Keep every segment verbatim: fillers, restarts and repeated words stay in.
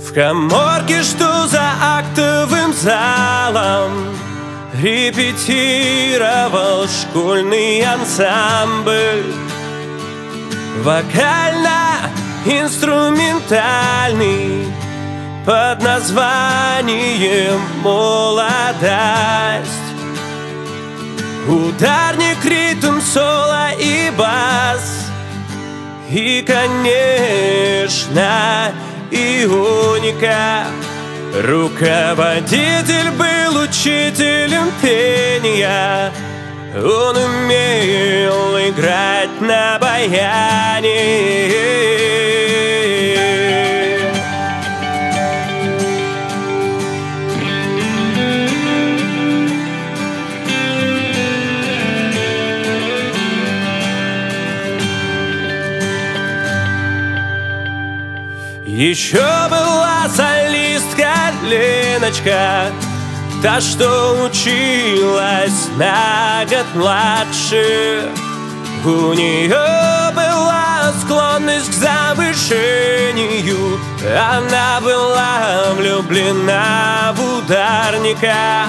В каморке, что за актовым залом, репетировал школьный ансамбль. Вокально-инструментальный под названием «Молодость». Ударник, ритм, соло и бас. И, конечно, ионика. Руководитель был учителем пения. Он умел играть на баяне. Еще была солистка Леночка, та, что училась на год младше. У нее была склонность к завышению. Она была влюблена в ударника.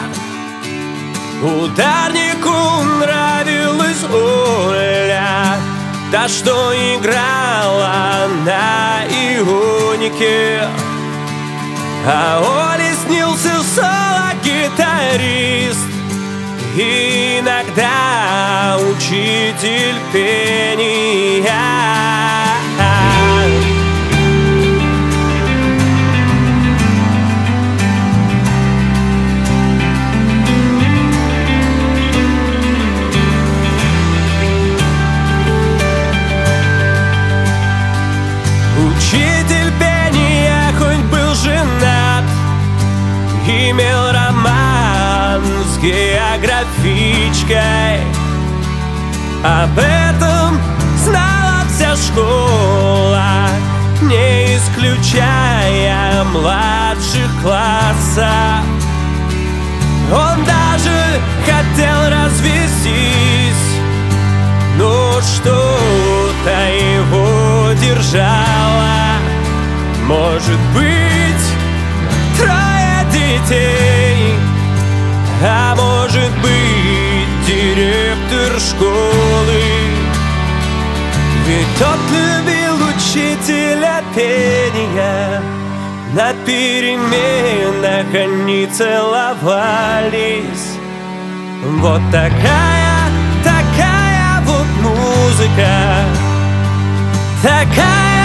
Ударнику нравилась Оля, та, что играла на ионике. А Оле снился соло-гитарист и иногда учитель пения. Учитель пения хоть был женат, имел роман с географичкой. Об этом знала вся школа, не исключая младших классов. Он даже хотел развестись, но что-то его держало. Может быть, трое детей, а может быть, директор школы. Ведь тот любил учителя пения. На переменах они целовались. Вот такая, такая вот музыка, такая